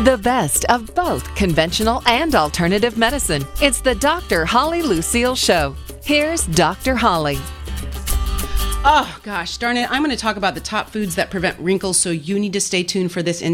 The best of both conventional and alternative medicine. It's the Dr. Holly Lucille Show. Here's Dr. Holly. Oh, gosh, darn it. I'm going to talk about the top foods that prevent wrinkles, so you need to stay tuned for this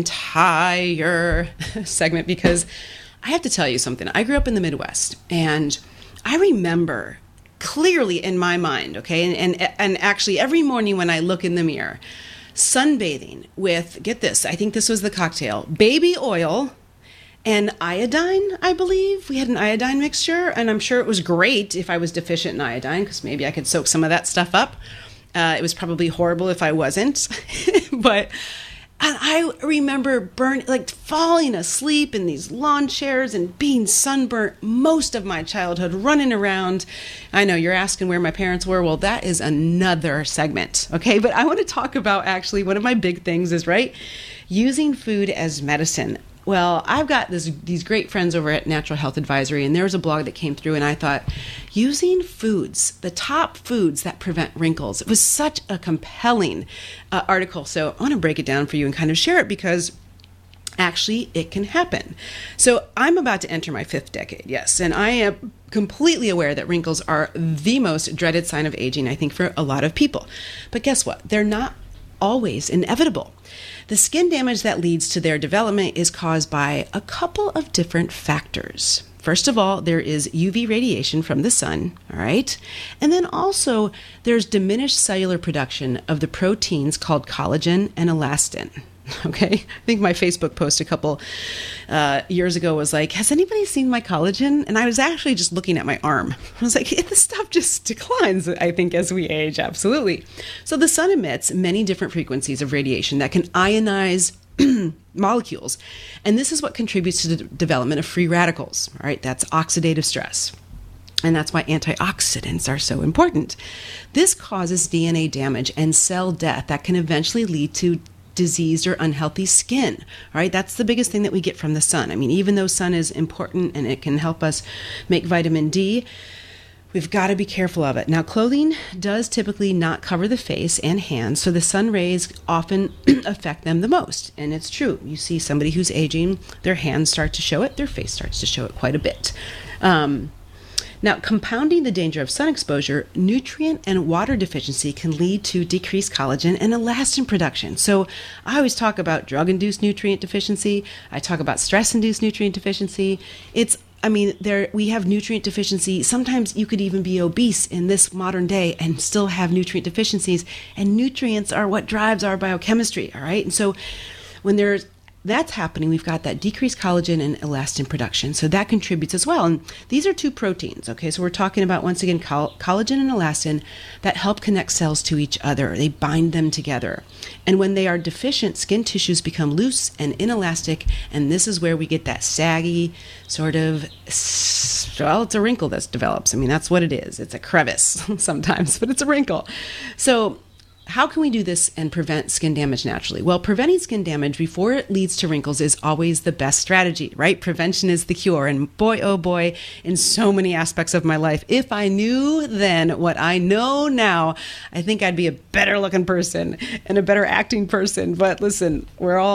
entire segment because I have to tell you something. I grew up in the Midwest, and I remember clearly in my mind, okay, and actually every morning when I look in the mirror, sunbathing with, get this, I think this was the cocktail, baby oil and iodine, I believe. We had an iodine mixture, and I'm sure it was great if I was deficient in iodine, because maybe I could soak some of that stuff up. It was probably horrible if I wasn't, but I remember falling asleep in these lawn chairs and being sunburnt most of my childhood, running around. I know you're asking where my parents were. Well, that is another segment, okay? But I want to talk about actually one of my big things is, using food as medicine. Well, I've got these great friends over at Natural Health Advisory, and there was a blog that came through, and I thought, using foods, the top foods that prevent wrinkles. It was such a compelling article. So I want to break it down for you and kind of share it because actually it can happen. So I'm about to enter my 5th decade, yes, and I am completely aware that wrinkles are the most dreaded sign of aging, I think, for a lot of people. But guess what? They're not always inevitable. The skin damage that leads to their development is caused by a couple of different factors. First of all, there is UV radiation from the sun, all right? And then also there's diminished cellular production of the proteins called collagen and elastin. Okay, I think my Facebook post a couple years ago was like, has anybody seen my collagen? And I was actually just looking at my arm. I was like, this stuff just declines, I think, as we age. Absolutely. So the sun emits many different frequencies of radiation that can ionize molecules. And this is what contributes to the development of free radicals. All right, that's oxidative stress. And that's why antioxidants are so important. This causes DNA damage and cell death that can eventually lead to diseased or unhealthy skin. All right, that's the biggest thing that we get from the sun. I mean, even though sun is important and it can help us make vitamin D, we've got to be careful of it. Now, clothing does typically not cover the face and hands, so the sun rays often affect them the most. And it's true. You see somebody who's aging, their hands start to show it, their face starts to show it quite a bit. Now, compounding the danger of sun exposure, nutrient and water deficiency can lead to decreased collagen and elastin production. So I always talk about drug-induced nutrient deficiency. I talk about stress-induced nutrient deficiency. We have nutrient deficiency. Sometimes you could even be obese in this modern day and still have nutrient deficiencies. And nutrients are what drives our biochemistry, all right? And so when that's happening, we've got that decreased collagen and elastin production. So that contributes as well. And these are two proteins, okay? So we're talking about, once again, collagen and elastin that help connect cells to each other. They bind them together. And when they are deficient, skin tissues become loose and inelastic. And this is where we get that saggy sort of, it's a wrinkle that develops. I mean, that's what it is. It's a crevice sometimes, but it's a wrinkle. So how can we do this and prevent skin damage naturally? Well, preventing skin damage before it leads to wrinkles is always the best strategy, right? Prevention is the cure. And boy, oh boy, in so many aspects of my life, if I knew then what I know now, I think I'd be a better looking person and a better acting person. But listen,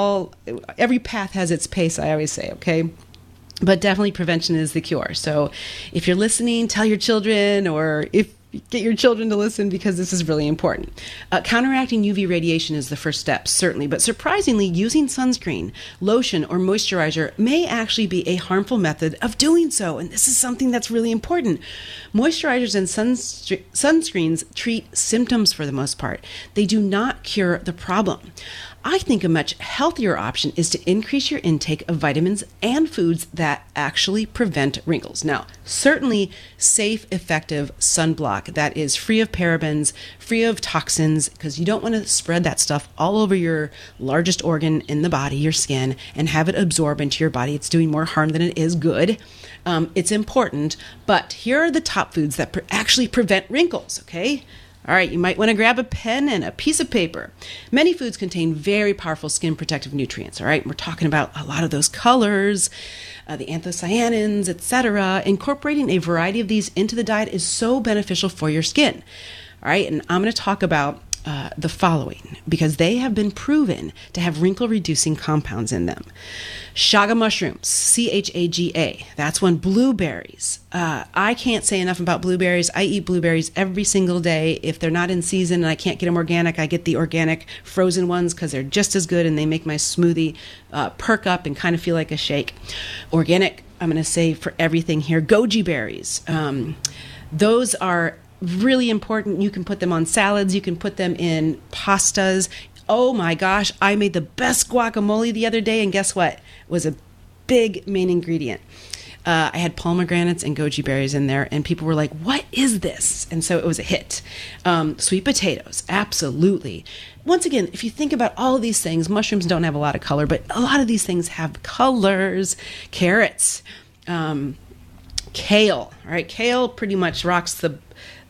every path has its pace, I always say, okay? But definitely prevention is the cure. So if you're listening, tell your children, or get your children to listen, because this is really important. Counteracting UV radiation is the first step, certainly, but surprisingly, using sunscreen, lotion, or moisturizer may actually be a harmful method of doing so, and this is something that's really important. Moisturizers and sunscreens treat symptoms for the most part. They do not cure the problem. I think a much healthier option is to increase your intake of vitamins and foods that actually prevent wrinkles. Now, certainly safe, effective sunblock that is free of parabens, free of toxins, because you don't want to spread that stuff all over your largest organ in the body, your skin, and have it absorb into your body. It's doing more harm than it is good. It's important, but here are the top foods that actually prevent wrinkles, okay? All right, you might want to grab a pen and a piece of paper. Many foods contain very powerful skin protective nutrients, all right? We're talking about a lot of those colors, the anthocyanins, etc. Incorporating a variety of these into the diet is so beneficial for your skin. All right, and I'm going to talk about the following because they have been proven to have wrinkle-reducing compounds in them. Chaga mushrooms, CHAGA. That's one. Blueberries. I can't say enough about blueberries. I eat blueberries every single day. If they're not in season and I can't get them organic, I get the organic frozen ones because they're just as good and they make my smoothie perk up and kind of feel like a shake. Organic, I'm going to say for everything here. Goji berries. Those are really important. You can put them on salads. You can put them in pastas. Oh my gosh, I made the best guacamole the other day, and guess what? It was a big main ingredient. I had pomegranates and goji berries in there, and people were like, what is this? And so it was a hit. Sweet potatoes, absolutely. Once again, if you think about all of these things, mushrooms don't have a lot of color, but a lot of these things have colors. Carrots, kale, all right? Kale pretty much rocks the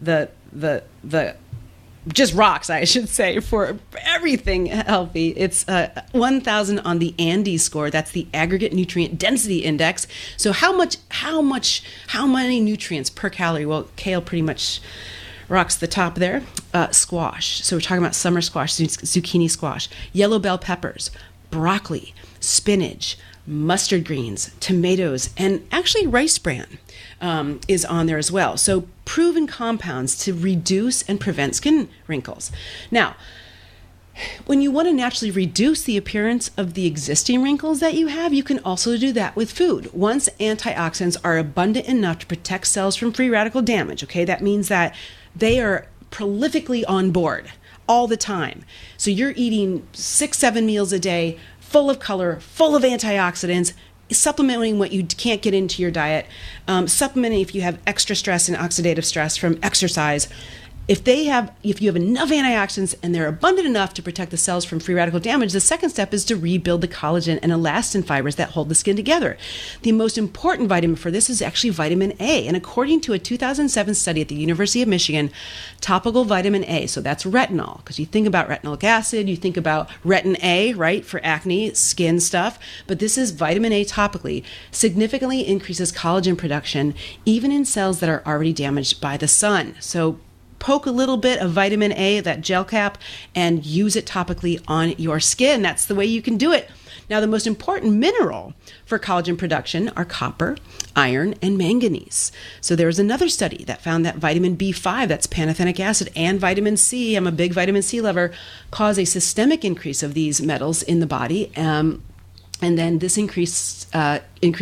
just rocks, I should say, for everything healthy. It's 1,000 on the Andes score. That's the aggregate nutrient density index. So how many nutrients per calorie? Well, kale pretty much rocks the top there. Squash. So we're talking about summer squash, zucchini squash, yellow bell peppers, broccoli, spinach, mustard greens, tomatoes, and actually rice bran is on there as well. So proven compounds to reduce and prevent skin wrinkles. Now, when you want to naturally reduce the appearance of the existing wrinkles that you have, you can also do that with food. Once antioxidants are abundant enough to protect cells from free radical damage, okay, that means that they are prolifically on board all the time. So you're eating 6-7 meals a day, full of color, full of antioxidants, supplementing what you can't get into your diet, supplementing if you have extra stress and oxidative stress from exercise. If you have enough antioxidants and they're abundant enough to protect the cells from free radical damage, the second step is to rebuild the collagen and elastin fibers that hold the skin together. The most important vitamin for this is actually vitamin A. And according to a 2007 study at the University of Michigan, topical vitamin A, so that's retinol, because you think about retinoic acid, you think about retin A, right, for acne, skin stuff, but this is vitamin A topically, significantly increases collagen production, even in cells that are already damaged by the sun. So poke a little bit of vitamin A, that gel cap, and use it topically on your skin. That's the way you can do it. Now, the most important mineral for collagen production are copper, iron, and manganese. So there was another study that found that vitamin B5, that's pantothenic acid, and vitamin C, I'm a big vitamin C lover, cause a systemic increase of these metals in the body. And then this increase of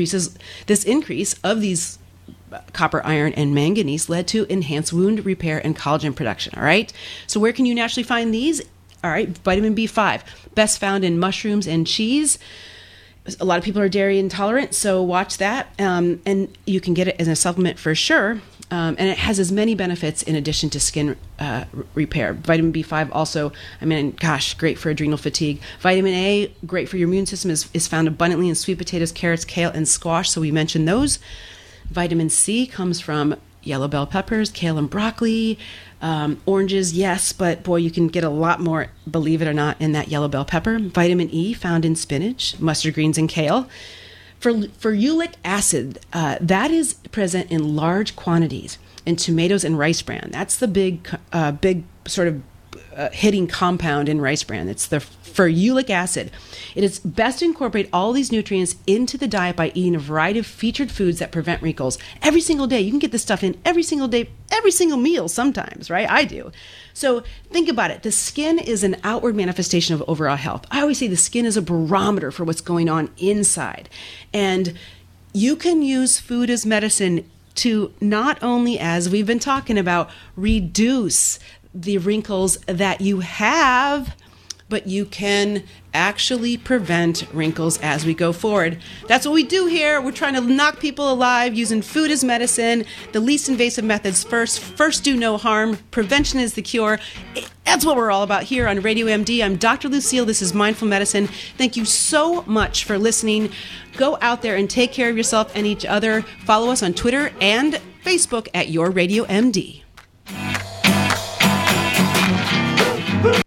these copper, iron, and manganese led to enhanced wound repair and collagen production, all right? So where can you naturally find these? All right, vitamin B5, best found in mushrooms and cheese. A lot of people are dairy intolerant, so watch that. And you can get it as a supplement for sure. And it has as many benefits in addition to skin repair. Vitamin B5 also, great for adrenal fatigue. Vitamin A, great for your immune system, is found abundantly in sweet potatoes, carrots, kale, and squash. So we mentioned those. Vitamin C comes from yellow bell peppers, kale, and broccoli. Oranges, yes, but boy, you can get a lot more, believe it or not, in that yellow bell pepper. Vitamin E found in spinach, mustard greens, and kale. For uric acid, that is present in large quantities in tomatoes and rice bran. That's the big sort of hitting compound in rice bran. It's the ferulic acid. It is best to incorporate all these nutrients into the diet by eating a variety of featured foods that prevent wrinkles every single day. You can get this stuff in every single day, every single meal sometimes, right? I do. So think about it. The skin is an outward manifestation of overall health. I always say the skin is a barometer for what's going on inside. And you can use food as medicine to not only, as we've been talking about, reduce the wrinkles that you have, but you can actually prevent wrinkles as we go forward. That's what we do here. We're trying to knock people alive using food as medicine, the least invasive methods first. First do no harm. Prevention is the cure. That's what we're all about here on Radio MD. I'm Dr. Lucille. This is Mindful Medicine. Thank you so much for listening. Go out there and take care of yourself and each other. Follow us on Twitter and Facebook at Your Radio MD.